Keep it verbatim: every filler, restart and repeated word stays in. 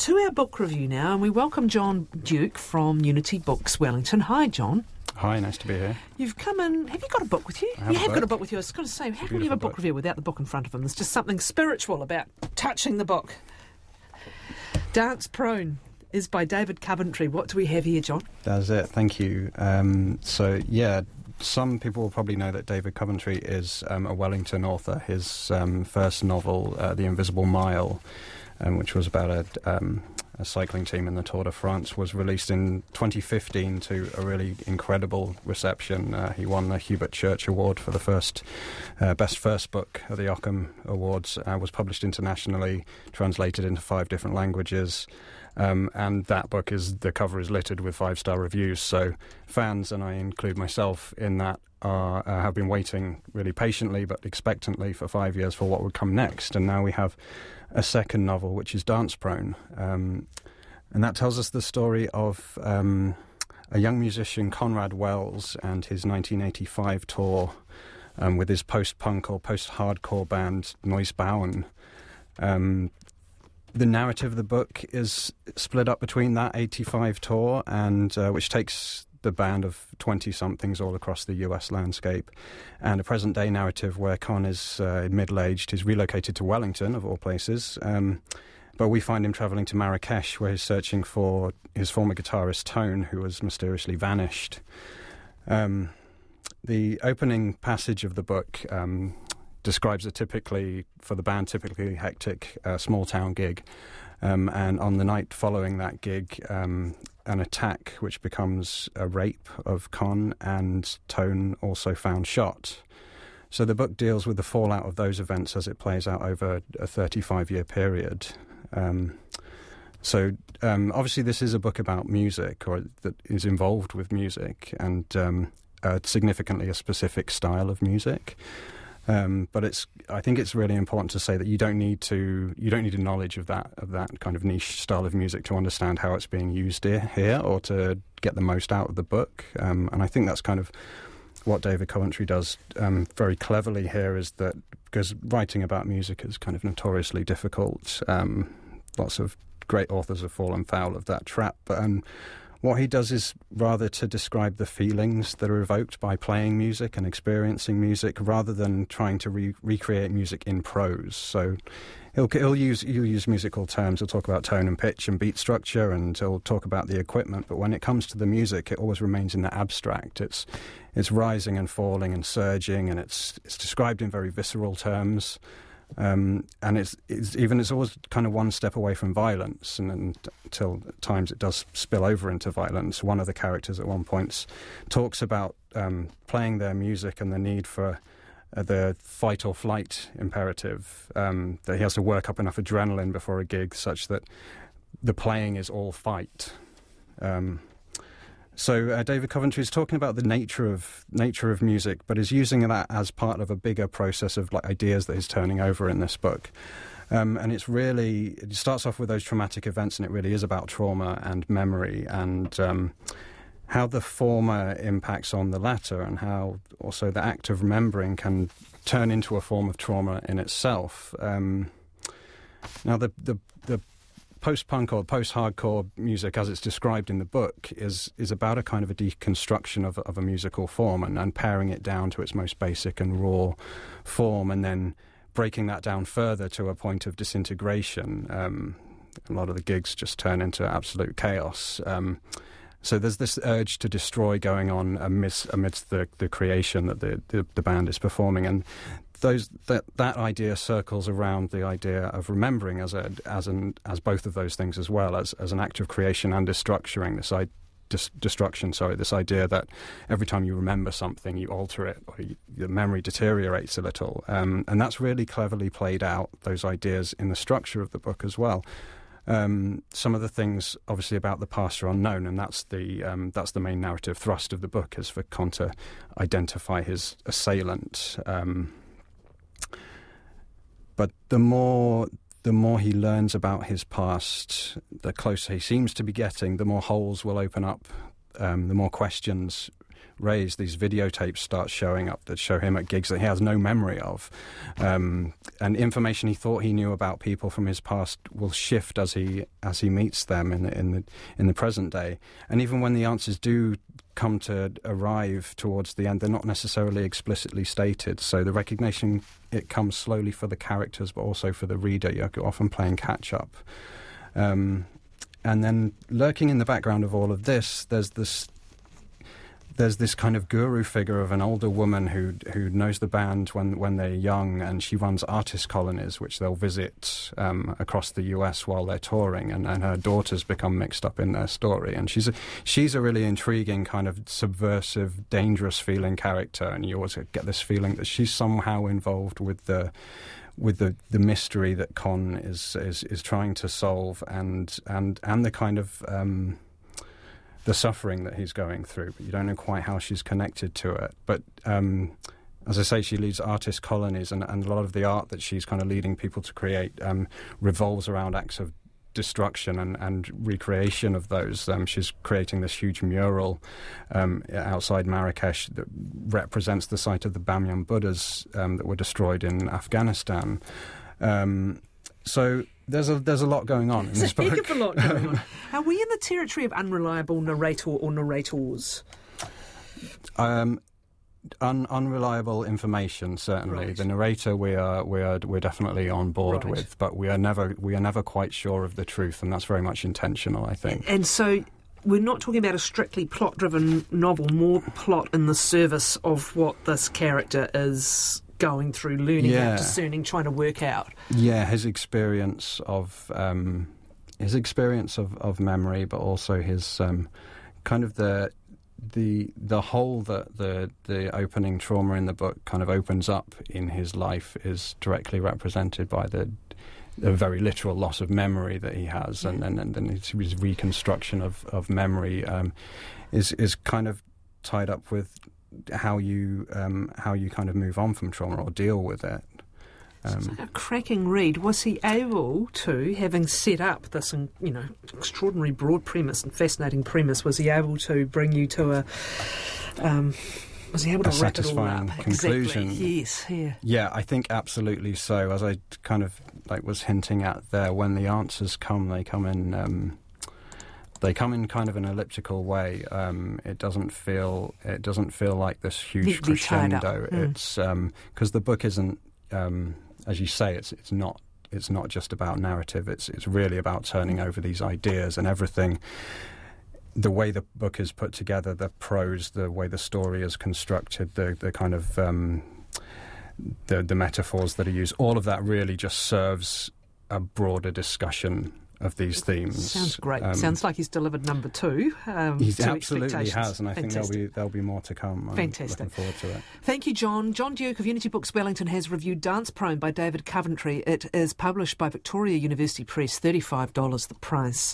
to our book review now, and we welcome John Duke from Unity Books Wellington. Hi, John. Hi, nice to be here. You've come in... Have you got a book with you? I have you a have book. got a book with you. I was going to say, how can you have a book book. review without the book in front of them? There's just something spiritual about touching the book. Dance Prone is by David Coventry. What do we have here, John? That's it, thank you. Um, so, yeah, some people will probably know that David Coventry is um, a Wellington author. His um, first novel, uh, The Invisible Mile, um, which was about a... Um, a cycling team in the Tour de France, was released in twenty fifteen to a really incredible reception. Uh, he won the Hubert Church Award for the first uh, best first book at the Ockham Awards. Uh, was published internationally, translated into five different languages, um, and that book is the cover is littered with five-star reviews. So fans, and I include myself in that, are, uh, have been waiting really patiently but expectantly for five years for what would come next. And now we have a second novel, which is Dance Prone. Um, and that tells us the story of um, a young musician, Conrad Wells, and his nineteen eighty-five tour um, with his post-punk or post-hardcore band, Noisbauen. Um, the narrative of the book is split up between that eighty-five tour, and uh, which takes the band of twenty-somethings all across the U S landscape, and a present-day narrative where Con is uh, middle-aged. He's relocated to Wellington, of all places, um, but we find him travelling to Marrakesh, where he's searching for his former guitarist, Tone, who has mysteriously vanished. Um, the opening passage of the book um, describes a typically, for the band, typically hectic uh, small-town gig, um, and on the night following that gig, um, an attack which becomes a rape of Con, and Tone also found shot. So the book deals with the fallout of those events as it plays out over a thirty-five-year period. Um, so um, obviously this is a book about music, or that is involved with music, and um, uh, significantly a specific style of music. Um, but it's. I think it's really important to say that you don't need to. You don't need a knowledge of that of that kind of niche style of music to understand how it's being used here, here or to get the most out of the book. Um, and I think that's kind of what David Coventry does um, very cleverly here. Is that because writing about music is kind of notoriously difficult. Um, lots of great authors have fallen foul of that trap, but. Um, What he does is rather to describe the feelings that are evoked by playing music and experiencing music, rather than trying to re- recreate music in prose. So he'll, he'll use he'll use musical terms. He'll talk about tone and pitch and beat structure, and he'll talk about the equipment. But when it comes to the music, it always remains in the abstract. It's it's rising and falling and surging, and it's it's described in very visceral terms. Um, and it's, it's even it's always kind of one step away from violence, and, and until at times it does spill over into violence. One of the characters at one point talks about um, playing their music and the need for uh, the fight or flight imperative, um, that he has to work up enough adrenaline before a gig such that the playing is all fight. Um, So uh, David Coventry is talking about the nature of nature of music, but is using that as part of a bigger process of like ideas that he's turning over in this book. Um, and it's really, it starts off with those traumatic events, and it really is about trauma and memory, and um, how the former impacts on the latter, and how also the act of remembering can turn into a form of trauma in itself. Um, now, the the the post-punk or post-hardcore music, as it's described in the book, is is about a kind of a deconstruction of, of a musical form, and, and paring it down to its most basic and raw form, and then breaking that down further to a point of disintegration. Um, a lot of the gigs just turn into absolute chaos. Um, so there's this urge to destroy going on amidst, amidst the, the creation that the, the, the band is performing, and Those, that that idea circles around the idea of remembering as a as an as both of those things as well, as as an act of creation and destructuring. This I, dis, destruction, sorry, this idea that every time you remember something, you alter it, or you, your memory deteriorates a little, um, and that's really cleverly played out. Those ideas in the structure of the book as well. Um, some of the things, obviously, about the past are unknown, and that's the um, that's the main narrative thrust of the book, is for Con to identify his assailant. Um, But the more the more he learns about his past, the closer he seems to be getting, the more holes will open up, um, the more questions raised, these videotapes start showing up that show him at gigs that he has no memory of. Um, and information he thought he knew about people from his past will shift as he as he meets them in the, in the, in the present day. And even when the answers do come to arrive towards the end, they're not necessarily explicitly stated. So the recognition, it comes slowly for the characters, but also for the reader. You're often playing catch-up. Um, and then lurking in the background of all of this, there's this there's this kind of guru figure of an older woman who who knows the band when, when they're young, and she runs artist colonies, which they'll visit um, across the U S while they're touring, and, and her daughters become mixed up in their story. And she's a, she's a really intriguing, kind of subversive, dangerous-feeling character, and you always get this feeling that she's somehow involved with the with the, the mystery that Con is, is is trying to solve, and and and the kind of um, the suffering that he's going through, but you don't know quite how she's connected to it. But um, as I say, she leads artist colonies, and, and a lot of the art that she's kind of leading people to create um, revolves around acts of destruction and, and recreation of those. Um, she's creating this huge mural um, outside Marrakesh that represents the site of the Bamyan Buddhas um, that were destroyed in Afghanistan. Um, so there's a there's a lot going on in this book. There's a heck of a lot going on. Are we in the territory of unreliable narrator or narrators? Um, un, unreliable information, certainly. Right. The narrator we are we are we're definitely on board Right. with, but we are never we are never quite sure of the truth, and that's very much intentional, I think. And so we're not talking about a strictly plot-driven novel, more plot in the service of what this character is going through, learning Yeah. out, discerning, trying to work out. Yeah, his experience of um, his experience of, of memory, but also his um, kind of the the the hole that the the opening trauma in the book kind of opens up in his life is directly represented by the the very literal loss of memory that he has, and and, and then his, his reconstruction of of memory um, is is kind of tied up with how you um, how you kind of move on from trauma or deal with it. It's Um, like a cracking read. Was he able to, having set up this, you know, extraordinary broad premise and fascinating premise, was he able to bring you to a, um, was he able to A wrap it all satisfying up? conclusion. Exactly. Yes, yeah. Yeah, I think absolutely so. As I kind of like was hinting at there, when the answers come, they come in. Um, they come in kind of an elliptical way. Um, it doesn't feel. It doesn't feel like this huge Neatly tied up. crescendo. Mm. It's because the book isn't, um, as you say, it's it's not. It's not just about narrative. It's it's really about turning over these ideas and everything. The way the book is put together, the prose, the way the story is constructed, the the kind of um, the the metaphors that are used, all of that really just serves a broader discussion of these themes. Sounds great. Um, Sounds like he's delivered number two. Um, he to absolutely expectations. has, and I Fantastic. think there'll be there'll be more to come. I'm Fantastic. looking forward to it. Thank you, John. John Duke of Unity Books Wellington has reviewed Dance Prone by David Coventry. It is published by Victoria University Press, thirty-five dollars the price.